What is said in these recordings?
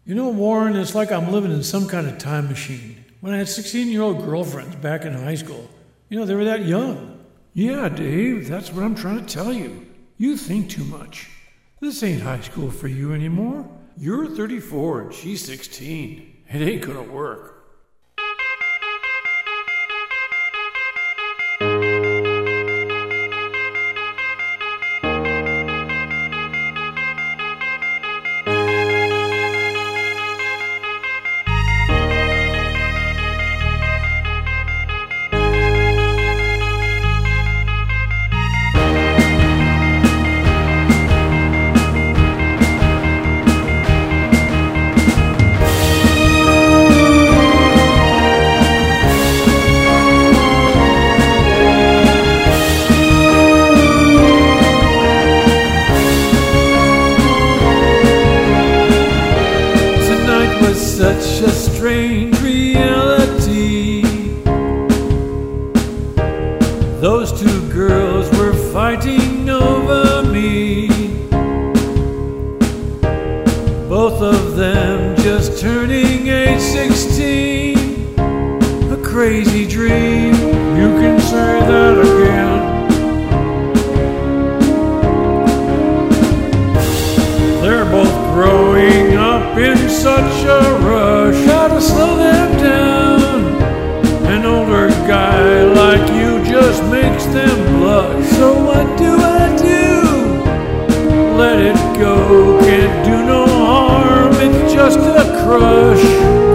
You know, Warren, it's like I'm living in some kind of time machine. When I had 16-year-old girlfriends back in high school, they were that young. Yeah, Dave, that's what I'm trying to tell you. You think too much. This ain't high school for you anymore. You're 34 and she's 16. It ain't gonna work. Such a strange reality. Those two girls were fighting over me. Both of them just turning age 16. A crazy dream. You can say that again. They're both growing up in such a rush. How to slow them down? An older guy like you just makes them blush. So what do I do? Let it go, can't do no harm, it's just a crush.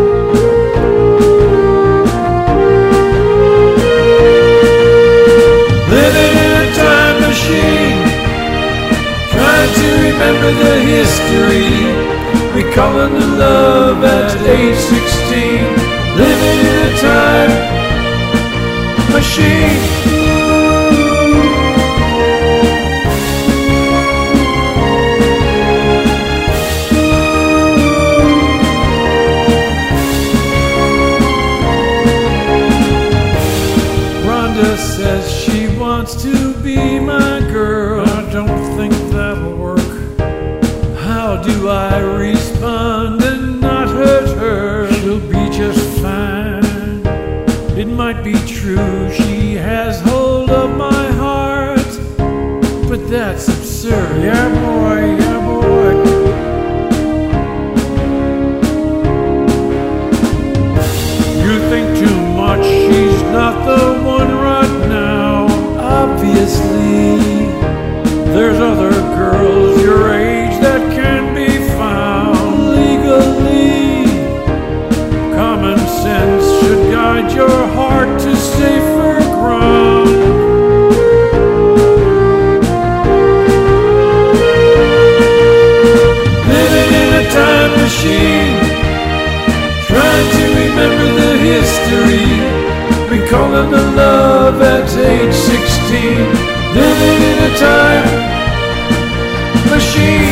Living in a time machine, trying to remember the history, recalling the love at age 16, living in a time machine. Rhonda says she wants to be my girl. I don't think that'll work. How do I respond and not hurt her? She'll be just fine. It might be true she has hold of my heart, but that's absurd. Yeah, boy, yeah, boy. You think too much, she's not the one right now. Obviously, there's other girls your age that can be found legally. Common sense should guide your heart to safer ground. Living in a time machine, trying to remember the history, recalling the love at age 16. Living in a time machine.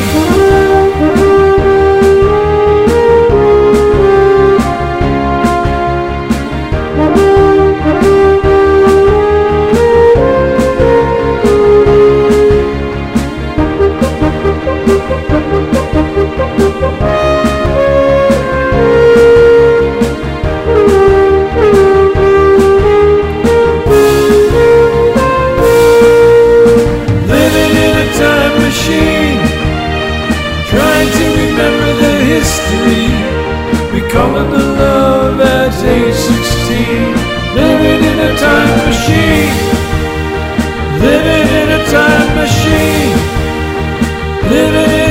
Recalling the love at age 16. Living in a time machine. Living in a time machine. Living in